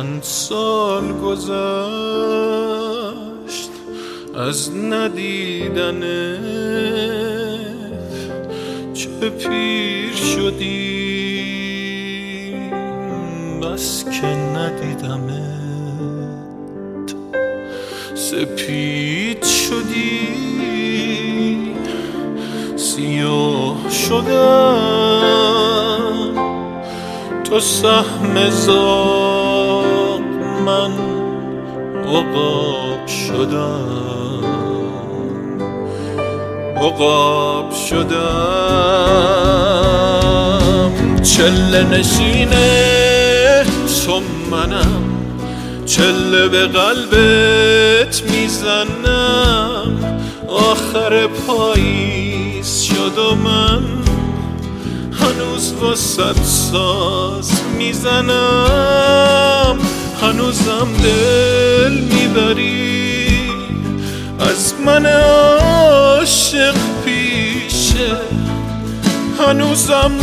چند سال گذشت از ندیدنت، چه پیر شدی بس که ندیدمت، سپید شدی سیاه شدم، تو سهم زاغ من عقاب شدم، عقاب شدم. چله نشینه تو منم، چله به قلبت میزنم، آخر پاییز شد و من هنوز واسه ساز میزنم، هنوزم دل میبری از من عاشق پیشه، هنوزم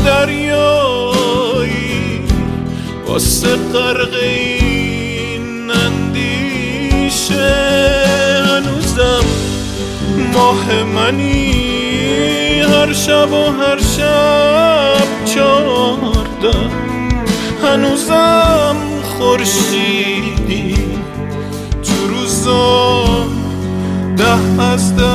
دریایی واسه غرق این اندیشه، هنوزم ماه منی هر شب و هر شب 14، هنوزم خورشیدی تو روزا 10 از 10.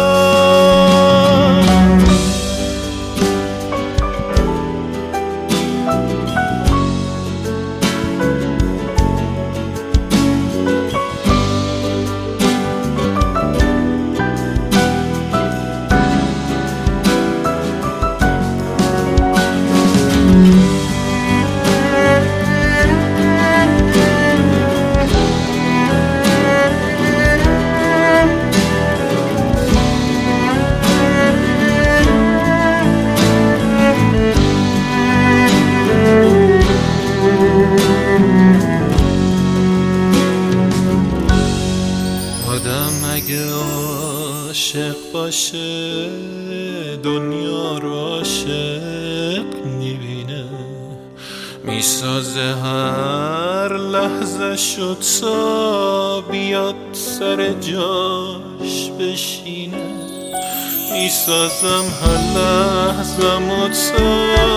آدم اگه عاشق باشه دنیا رو عاشق میبینه، میسازه هر لحظه شد تا بیاد سر جاش بشینه، میسازم هر لحظه تا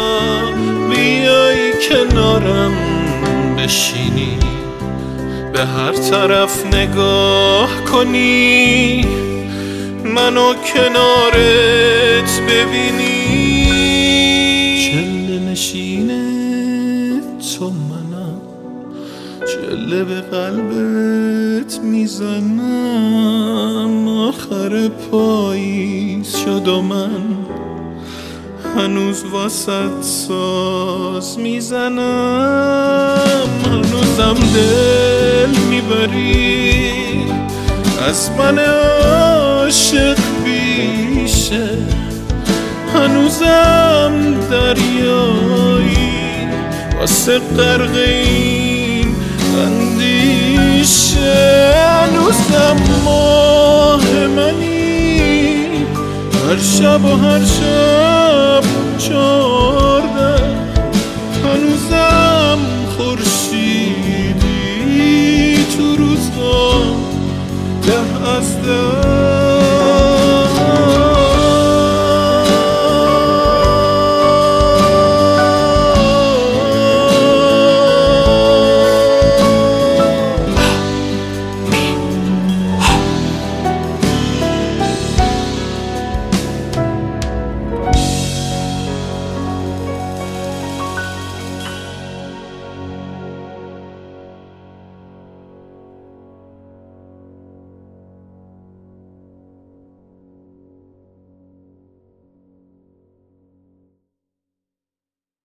بیای کنارم بشینی، به هر طرف نگاه کنی منو کنارت ببینی. چله نشینه تو منم، چله به قلبت میزنم، آخر پاییز شد و من هنوز واسه ساز میزنم، هنوزم دل میبری از من عاشق بیشه، هنوزم دریایی واسه غرق این اندیشه، هنوزم ماه منی هر شب و هر شب 14، هنوزم خورشیدی تو روزها 10 از 10.